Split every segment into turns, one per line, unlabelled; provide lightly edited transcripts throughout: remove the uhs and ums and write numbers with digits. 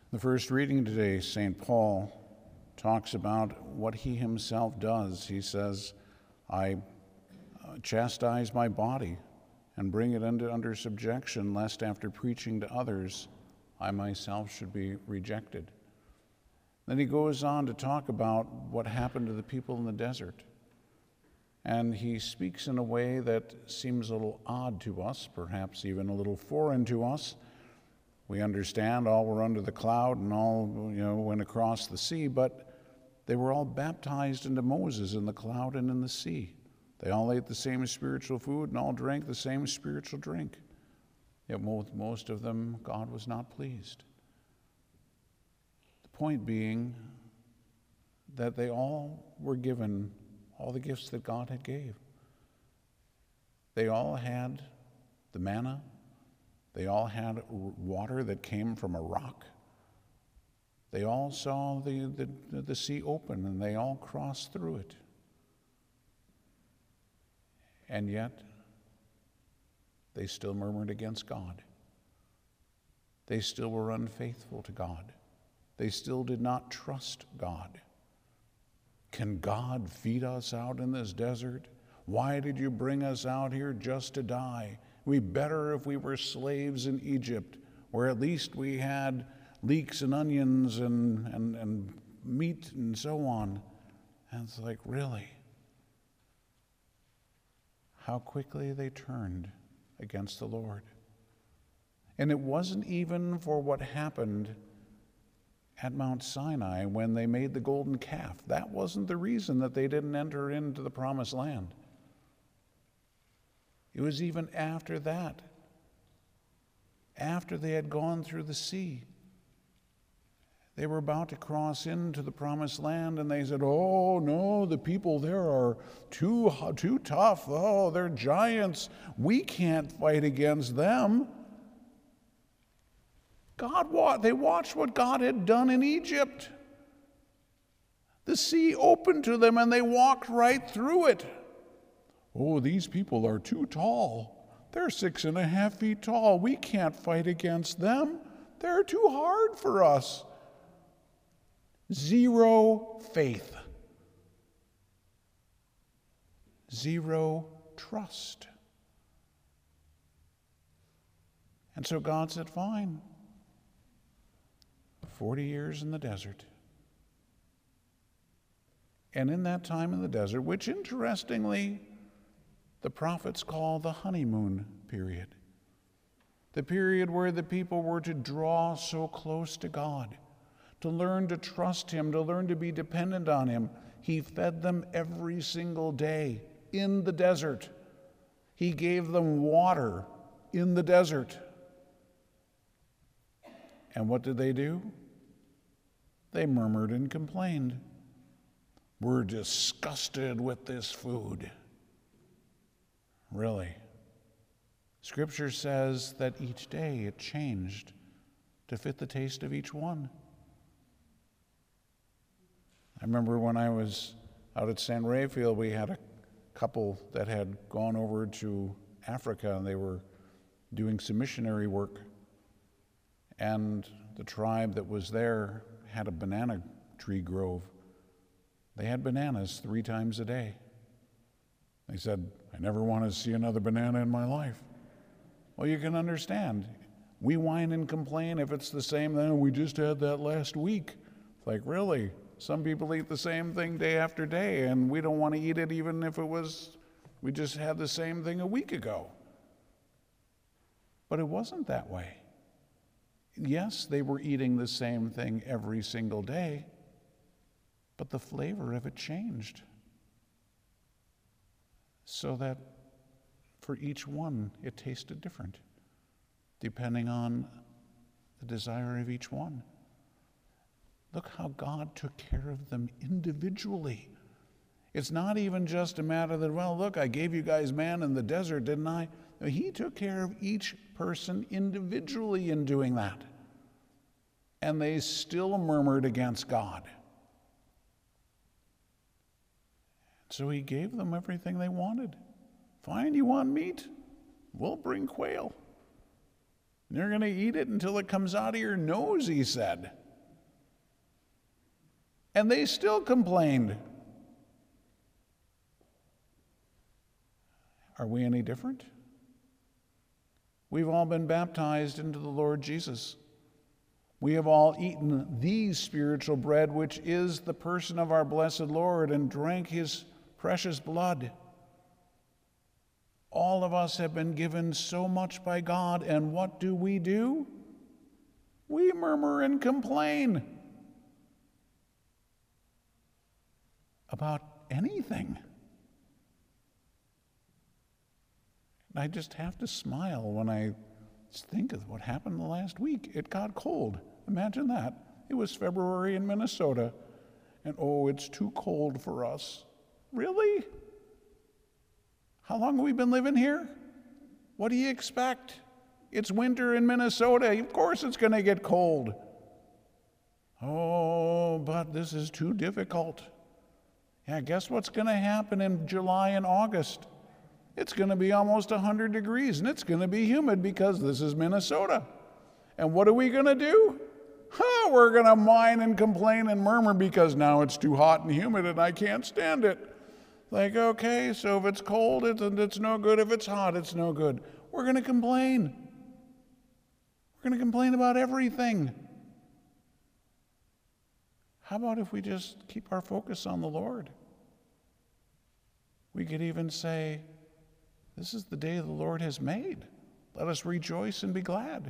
The first reading today, St. Paul talks about what he himself does. He says, I chastise my body and bring it under subjection, lest after preaching to others, I myself should be rejected. Then he goes on to talk about what happened to the people in the desert. And he speaks in a way that seems a little odd to us, perhaps even a little foreign to us. We understand all were under the cloud and all, went across the sea, but they were all baptized into Moses in the cloud and in the sea. They all ate the same spiritual food and all drank the same spiritual drink. Yet most of them, God was not pleased. The point being that they all were given all the gifts that God had gave. They all had the manna. They all had water that came from a rock. They all saw the sea open, and they all crossed through it. And yet, they still murmured against God. They still were unfaithful to God. They still did not trust God. Can God feed us out in this desert? Why did you bring us out here just to die? We better if we were slaves in Egypt, where at least we had leeks and onions and meat and so on. And it's like, really? How quickly they turned against the Lord. And it wasn't even for what happened at Mount Sinai when they made the golden calf. That wasn't the reason that they didn't enter into the promised land. It was even after that, after they had gone through the sea. They were about to cross into the promised land, and they said, oh, no, the people there are too tough. Oh, they're giants. We can't fight against them. They watched what God had done in Egypt. The sea opened to them, and they walked right through it. Oh, these people are too tall. They're 6.5 feet tall. We can't fight against them. They're too hard for us. Zero faith. Zero trust. And so God said, fine. 40 years in the desert. And in that time in the desert, which interestingly, the prophets call the honeymoon period, the period where the people were to draw so close to God, to learn to trust Him, to learn to be dependent on Him. He fed them every single day in the desert. He gave them water in the desert. And what did they do? They murmured and complained. We're disgusted with this food. Really? Scripture says that each day it changed to fit the taste of each one. I remember when I was out at San Rafael, we had a couple that had gone over to Africa, and they were doing some missionary work. And the tribe that was there had a banana tree grove. They had bananas 3 times a day. They said, I never want to see another banana in my life. Well, you can understand. We whine and complain if it's the same thing. We just had that last week. It's like, really? Some people eat the same thing day after day, and we don't want to eat it even if we just had the same thing a week ago. But it wasn't that way. Yes, they were eating the same thing every single day, but the flavor of it changed. So that for each one, it tasted different, depending on the desire of each one. Look how God took care of them individually. It's not even just a matter that, well, look, I gave you guys man in the desert, didn't I? No, He took care of each person individually in doing that. And they still murmured against God. So He gave them everything they wanted. Fine, you want meat? We'll bring quail. And they're going to eat it until it comes out of your nose, he said. And they still complained. Are we any different? We've all been baptized into the Lord Jesus. We have all eaten the spiritual bread, which is the person of our blessed Lord, and drank his precious blood. All of us have been given so much by God, and what do? We murmur and complain about anything. And I just have to smile when I think of what happened the last week. It got cold. Imagine that. It was February in Minnesota, and oh, it's too cold for us. Really? How long have we been living here? What do you expect? It's winter in Minnesota. Of course it's going to get cold. Oh, but this is too difficult. Yeah, guess what's going to happen in July and August? It's going to be almost 100 degrees, and it's going to be humid because this is Minnesota. And what are we going to do? We're going to whine and complain and murmur because now it's too hot and humid and I can't stand it. Like, okay, so if it's cold, it's no good. If it's hot, it's no good. We're going to complain. We're going to complain about everything. How about if we just keep our focus on the Lord? We could even say, this is the day the Lord has made. Let us rejoice and be glad.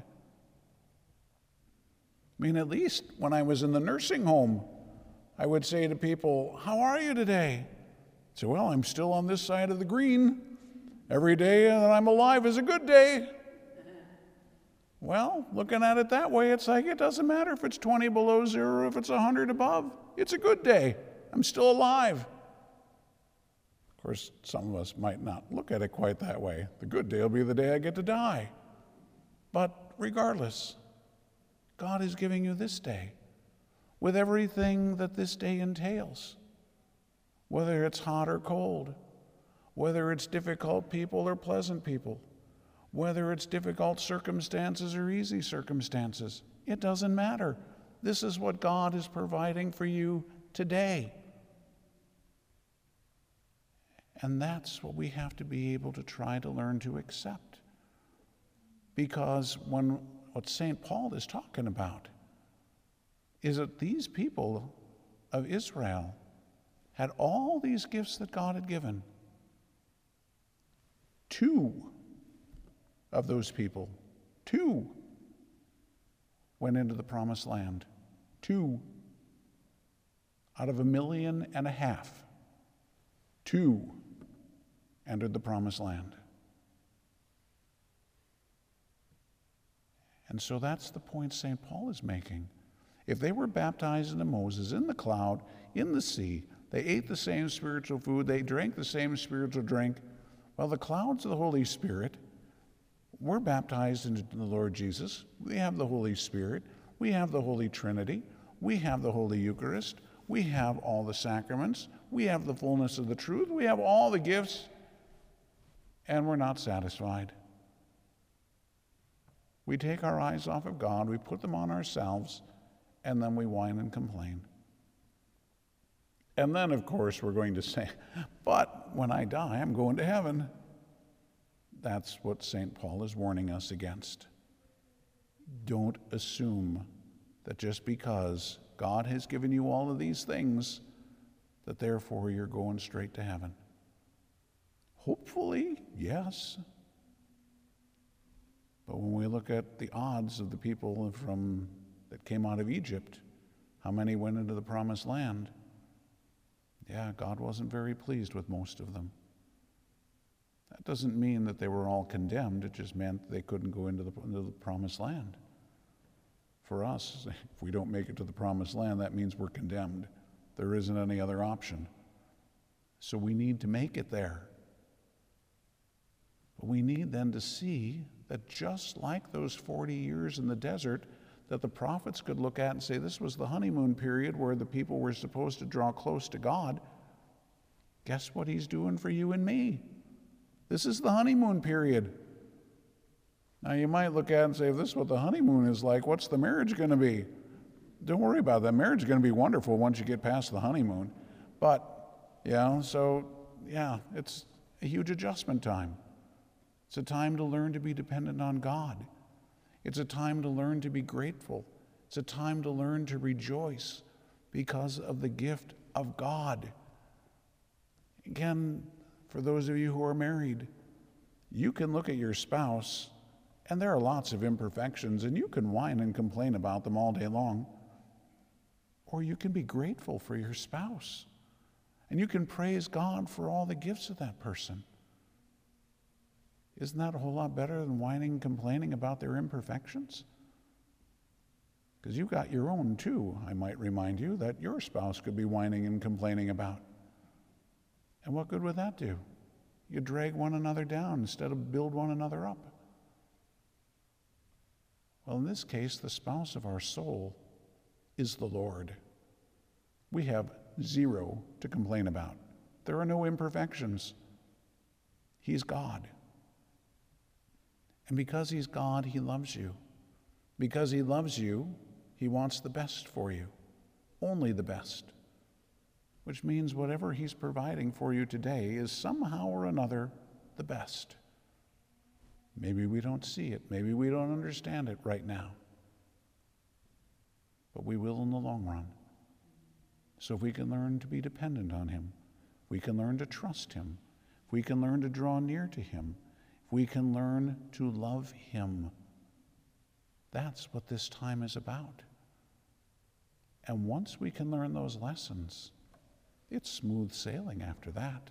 I mean, at least when I was in the nursing home, I would say to people, how are you today? I'd say, well, I'm still on this side of the green. Every day that I'm alive is a good day. Well, looking at it that way, it's like it doesn't matter if it's 20 below zero or if it's 100 above. It's a good day. I'm still alive. Of course, some of us might not look at it quite that way. The good day will be the day I get to die. But regardless, God is giving you this day with everything that this day entails, whether it's hot or cold, whether it's difficult people or pleasant people, whether it's difficult circumstances or easy circumstances. It doesn't matter. This is what God is providing for you today. And that's what we have to be able to try to learn to accept. Because what St. Paul is talking about is that these people of Israel had all these gifts that God had given. 2 of those people, 2 went into the promised land. 2 out of 1.5 million, 2 entered the promised land. And so that's the point St. Paul is making. If they were baptized into Moses in the cloud, in the sea, they ate the same spiritual food, they drank the same spiritual drink, well, the clouds of the Holy Spirit, we're baptized into the Lord Jesus. We have the Holy Spirit. We have the Holy Trinity. We have the Holy Eucharist. We have all the sacraments. We have the fullness of the truth. We have all the gifts, and we're not satisfied. We take our eyes off of God, we put them on ourselves, and then we whine and complain. And then, of course, we're going to say, but when I die, I'm going to heaven. That's what St. Paul is warning us against. Don't assume that just because God has given you all of these things, that therefore you're going straight to heaven. Hopefully, yes. But when we look at the odds of the people that came out of Egypt, how many went into the promised land? Yeah, God wasn't very pleased with most of them. That doesn't mean that they were all condemned. It just meant they couldn't go into the promised land. For us, if we don't make it to the promised land, that means we're condemned. There isn't any other option. So we need to make it there. But we need then to see that just like those 40 years in the desert, that the prophets could look at and say, this was the honeymoon period where the people were supposed to draw close to God. Guess what he's doing for you and me? This is the honeymoon period. Now, you might look at it and say, if this is what the honeymoon is like, what's the marriage going to be? Don't worry about that. Marriage is going to be wonderful once you get past the honeymoon. But, it's a huge adjustment time. It's a time to learn to be dependent on God. It's a time to learn to be grateful. It's a time to learn to rejoice because of the gift of God. Again, for those of you who are married, you can look at your spouse, and there are lots of imperfections, and you can whine and complain about them all day long. Or you can be grateful for your spouse, and you can praise God for all the gifts of that person. Isn't that a whole lot better than whining and complaining about their imperfections? Because you've got your own too, I might remind you, that your spouse could be whining and complaining about. And what good would that do? You drag one another down instead of build one another up. Well, in this case, the spouse of our soul is the Lord. We have zero to complain about. There are no imperfections. He's God. And because he's God, he loves you. Because he loves you, he wants the best for you, only the best. Which means whatever he's providing for you today is somehow or another the best. Maybe we don't see it. Maybe we don't understand it right now. But we will in the long run. So if we can learn to be dependent on him, if we can learn to trust him, if we can learn to draw near to him, if we can learn to love him, that's what this time is about. And once we can learn those lessons, it's smooth sailing after that.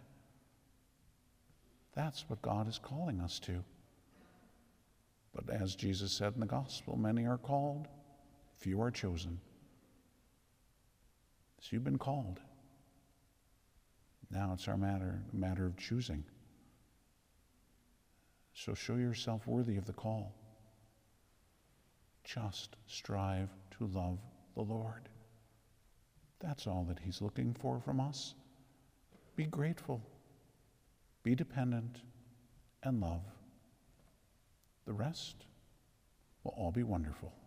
That's what God is calling us to. But as Jesus said in the gospel, many are called, few are chosen. So you've been called. Now it's a matter of choosing. So show yourself worthy of the call. Just strive to love the Lord. That's all that he's looking for from us. Be grateful, be dependent, and love. The rest will all be wonderful.